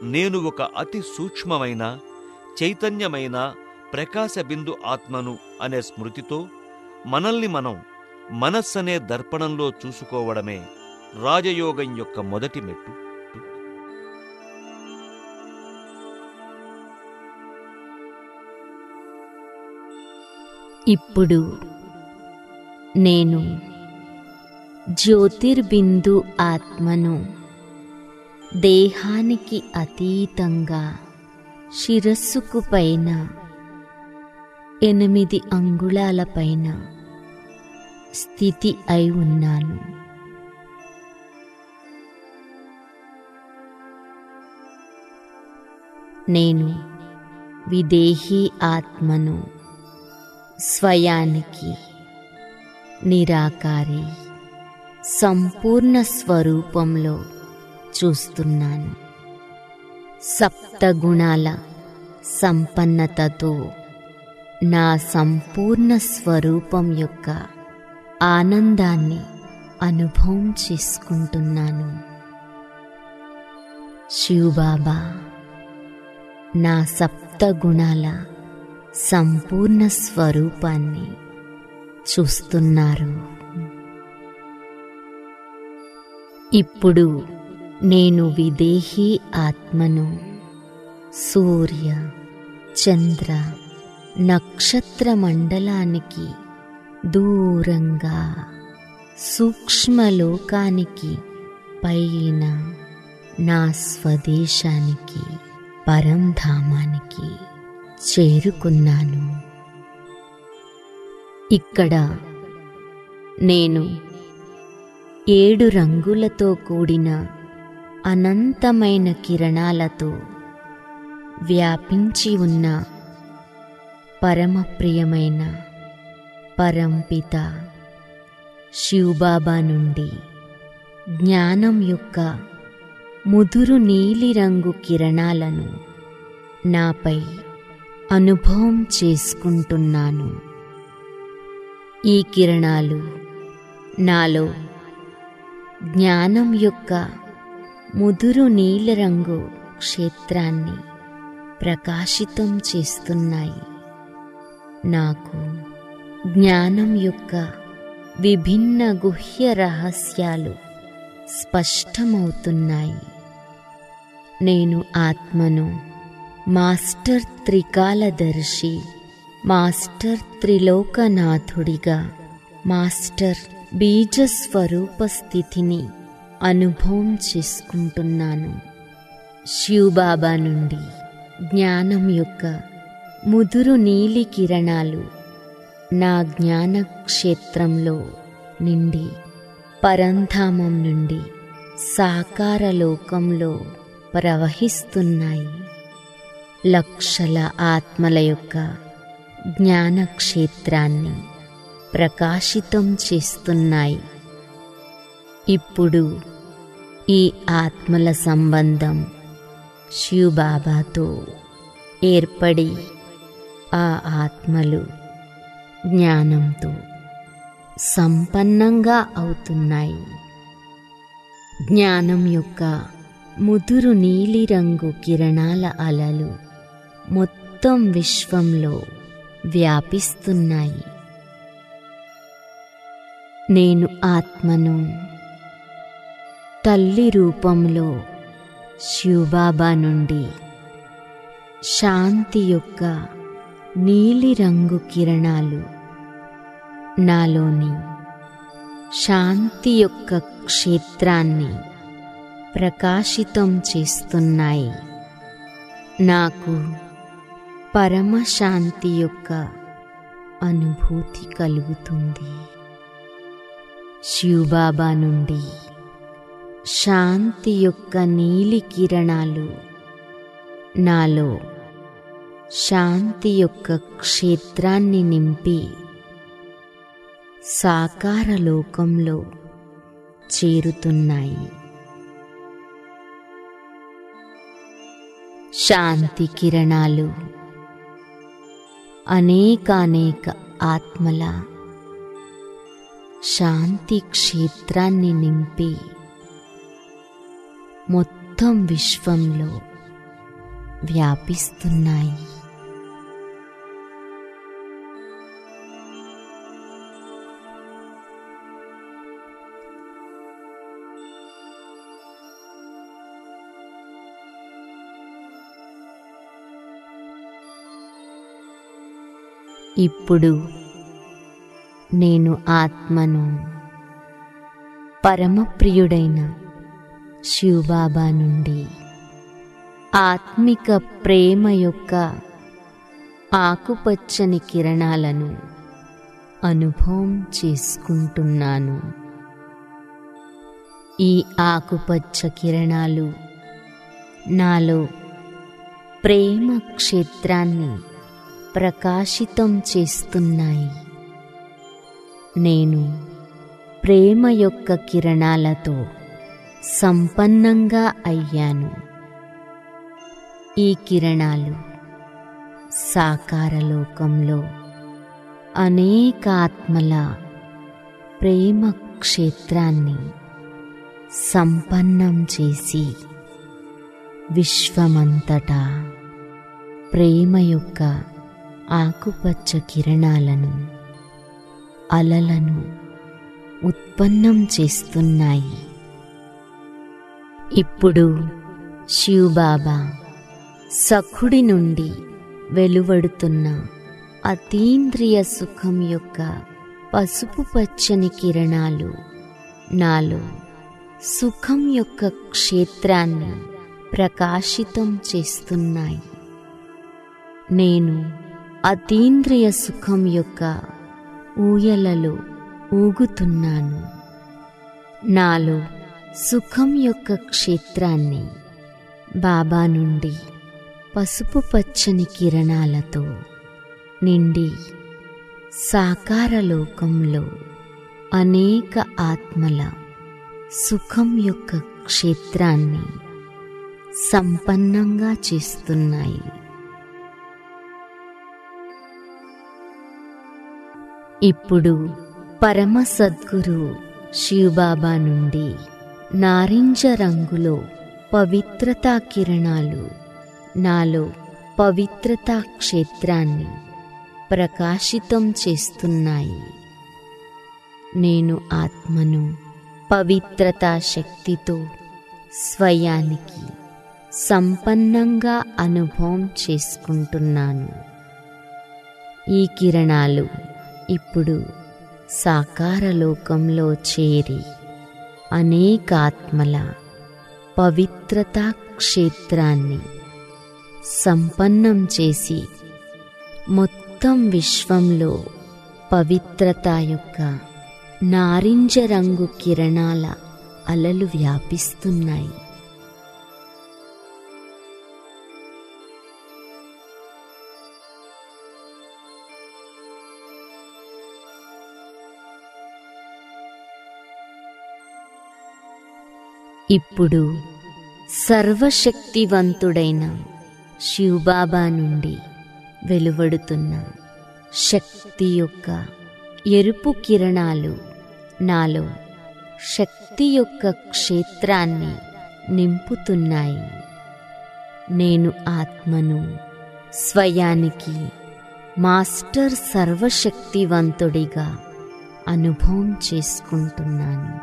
నేను ఒక అతి సూక్ష్మమైన చైతన్యమైన ప్రకాశ బిందు ఆత్మను అనే స్మృతితో మనల్ని మనం మనస్సనే దర్పణంలో చూసుకోవడమే రాజయోగం యొక్క మొదటి మెట్టు. ఇప్పుడు నేను జ్యోతిర్బిందు ఆత్మను దేహానికి అతీతంగా శిరస్సుకు పైన 8 అంగుళాల పైన స్థితి అయి ఉన్నాను. నేను విదేహీ ఆత్మను స్వయానికి నిరాకారి సంపూర్ణ స్వరూపంలో చూస్తున్నాను. సప్తగుణాల సంపన్నతతో నా సంపూర్ణ స్వరూపం యొక్క ఆనందాన్ని అనుభవం చేసుకుంటున్నాను. శివబాబా నా సప్తగుణాల సంపూర్ణ స్వరూపాన్ని చూస్తున్నారు. ఇప్పుడు నేను విదేహీ ఆత్మను సూర్య చంద్ర నక్షత్ర మండలానికి దూరంగా సూక్ష్మలోకానికి పైన నా స్వదేశానికి పరంధామానికి చేరుకున్నాను. ఇక్కడ నేను 7 రంగులతో కూడిన అనంతమైన కిరణాలతో వ్యాపించి ఉన్న పరమప్రియమైన పరంపిత శివబాబా నుండి జ్ఞానం యొక్క ముదురు నీలిరంగు కిరణాలను నాపై అనుభవం చేసుకుంటున్నాను. ఈ కిరణాలు నాలో జ్ఞానం యొక్క ముదురు నీలరంగు క్షేత్రాన్ని ప్రకాశితం చేస్తున్నాయి. నాకు జ్ఞానం యొక్క విభిన్న గుహ్య రహస్యాలు స్పష్టమవుతున్నాయి. నేను ఆత్మను మాస్టర్ త్రికాలదర్శి, మాస్టర్ త్రిలోకనాథుడిగా, మాస్టర్ బీజస్వరూప స్థితిని అనుభవం చేసుకుంటున్నాను. శివబాబా నుండి జ్ఞానం యొక్క ముదురు నీలి కిరణాలు నా జ్ఞాన క్షేత్రంలో నిండి పరంధామం నుండి సాకార లోకంలో ప్రవహిస్తున్నాయి. లక్షల ఆత్మల యొక్క జ్ఞాన క్షేత్రాన్ని ప్రకాశితం చేస్తున్నాయి. ఇప్పుడు ఈ ఆత్మల సంబంధం శివబాబాతో ఏర్పడి ఆ ఆత్మలు జ్ఞానంతో సంపన్నంగా అవుతున్నాయి. జ్ఞానం యొక్క ముదురు నీలిరంగు కిరణాల అలలు మొత్తం విశ్వంలో వ్యాపిస్తున్నాయి. నేను ఆత్మను తల్లి రూపంలో శివబాబా నుండి శాంతి యొక్క నీలిరంగు కిరణాలు నాలోని శాంతి యొక్క క్షేత్రాన్ని ప్రకాశితం చేస్తున్నాయి. నాకు పరమశాంతి యొక్క అనుభూతి కలుగుతుంది. శివబాబా నుండి శాంతి యొక్క నీలి కిరణాలు నాలో శాంతి యొక్క క్షేత్రాన్ని నింపి సాకార లోకంలో చేరుతున్నాయి. శాంతి కిరణాలు అనేకానేక ఆత్మల శాంతి క్షేత్రాన్ని నింపి మొత్తం విశ్వంలో వ్యాపిస్తున్నాయి. ఇప్పుడు నేను ఆత్మను పరమప్రియుడైన శివబాబా నుండి ఆత్మిక ప్రేమ యొక్క ఆకుపచ్చని కిరణాలను అనుభవం చేసుకుంటున్నాను. ఈ ఆకుపచ్చ కిరణాలు నాలో ప్రేమ క్షేత్రాన్ని ప్రకాశితం చేస్తున్నాయి. నేను ప్రేమ యొక్క కిరణాలతో సంపన్నంగా అయ్యాను. ఈ కిరణాలు సాకార లోకంలో అనేక ఆత్మల ప్రేమ క్షేత్రాన్ని సంపన్నం చేసి విశ్వమంతటా ప్రేమ యొక్క ఆకుపచ్చ కిరణాలను అలలను ఉత్పన్నం చేస్తున్నాయి. ఇప్పుడు శివబాబా సఖుడి నుండి వెలువడుతున్న అతీంద్రియ సుఖం యొక్క పసుపు పచ్చని కిరణాలు నాలో సుఖం యొక్క క్షేత్రాన్ని ప్రకాశితం చేస్తున్నాయి. నేను అతీంద్రియ సుఖం యొక్క ఊయలలో ఊగుతున్నాను. నాలో సుఖం యొక్క క్షేత్రాన్ని బాబా నుండి పసుపు పచ్చని కిరణాలతో నిండి సాకార లోకంలో అనేక ఆత్మల సుఖం యొక్క క్షేత్రాన్ని సంపన్నంగా చేస్తున్నాయి. ఇప్పుడు పరమ సద్గురు శివబాబా నుండి నారింజ రంగులో పవిత్రతా కిరణాలు నాలో పవిత్రతా క్షేత్రాన్ని ప్రకాశితం చేస్తున్నాయి. నేను ఆత్మను పవిత్రతా శక్తితో స్వయానికి సంపన్నంగా అనుభవం చేసుకుంటున్నాను. ఈ కిరణాలు ఇప్పుడు సాకార లోకంలో చేరి అనేక ఆత్మల పవిత్రతా క్షేత్రాన్ని సంపన్నం చేసి మొత్తం విశ్వంలో పవిత్రత యొక్క నారింజ రంగు కిరణాల అలలు వ్యాపిస్తున్నాయి. ఇప్పుడు సర్వశక్తివంతుడైన శివబాబా నుండి వెలువడుతున్న శక్తి యొక్క ఎరుపు కిరణాలు నాలో శక్తి యొక్క క్షేత్రాన్ని నింపుతున్నాయి. నేను ఆత్మను స్వయానికి మాస్టర్ సర్వశక్తివంతుడిగా అనుభవం చేసుకుంటున్నాను.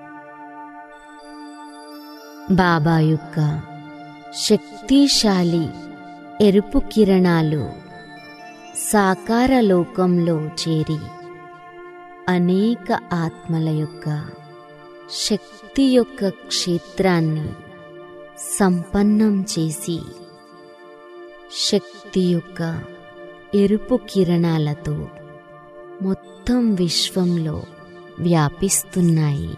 బాబా యొక్క శక్తిశాలి ఎరుపు కిరణాలు సాకార లోకంలో చేరి అనేక ఆత్మల యొక్క శక్తి యొక్క క్షేత్రాన్ని సంపన్నం చేసి శక్తి యొక్క ఎరుపు కిరణాలతో మొత్తం విశ్వంలో వ్యాపిస్తున్నాయి.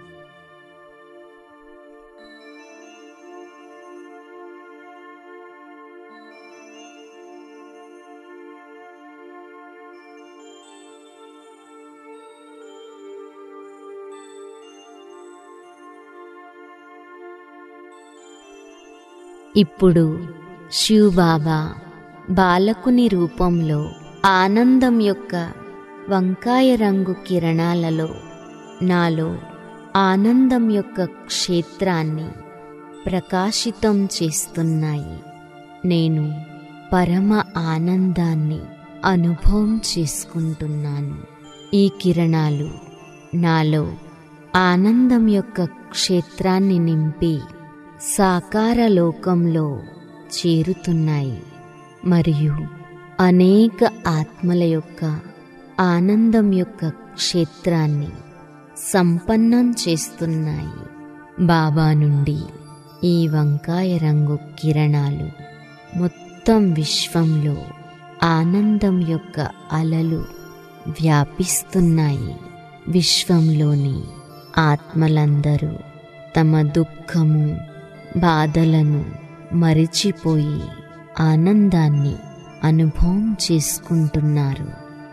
ఇప్పుడు శివబాబా బాలకుని రూపంలో ఆనందం యొక్క వంకాయ రంగు కిరణాలలో నాలో ఆనందం యొక్క క్షేత్రాన్ని ప్రకాశితం చేస్తున్నాయి. నేను పరమ ఆనందాన్ని అనుభవం చేసుకుంటున్నాను. ఈ కిరణాలు నాలో ఆనందం యొక్క క్షేత్రాన్ని నింపి సాకార లోకంలో చేరుతున్నాయి మరియు అనేక ఆత్మల యొక్క ఆనందం యొక్క క్షేత్రాన్ని సంపన్నం చేస్తున్నాయి. బాబా నుండి ఈ వంకాయ రంగు కిరణాలు మొత్తం విశ్వంలో ఆనందం యొక్క అలలు వ్యాపిస్తున్నాయి. విశ్వంలోని ఆత్మలందరూ తమ దుఃఖము బాధలను మరిచిపోయి ఆనందాన్ని అనుభవం చేసుకుంటున్నారు.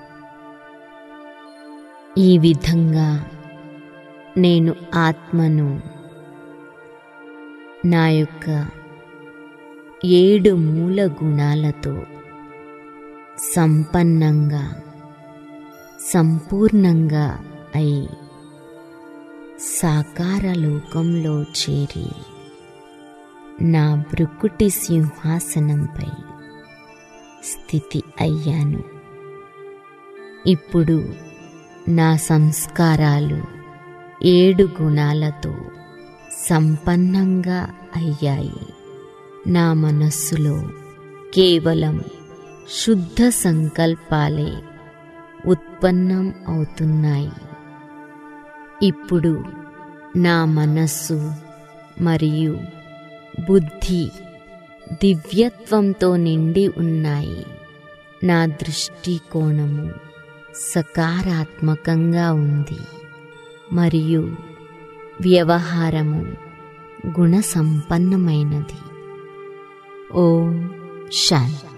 ఈ విధంగా నేను ఆత్మను నా యొక్క 7 మూల గుణాలతో సంపన్నంగా సంపూర్ణంగా అయి సాకార లోకంలో చేరి నా భృకుటి సింహాసనంపై స్థితి అయ్యాను. ఇప్పుడు నా సంస్కారాలు 7 గుణాలతో సంపన్నంగా అయ్యాయి. నా మనస్సులో కేవలం శుద్ధ సంకల్పాలే ఉత్పన్నం అవుతున్నాయి. ఇప్పుడు నా మనస్సు మరియు బుద్ధి దివ్యత్వంతో నిండి ఉన్నాయి. నా దృష్టికోణము సకారాత్మకంగా ఉంది మరియు వ్యవహారము గుణసంపన్నమైనది. ఓం శాంతి.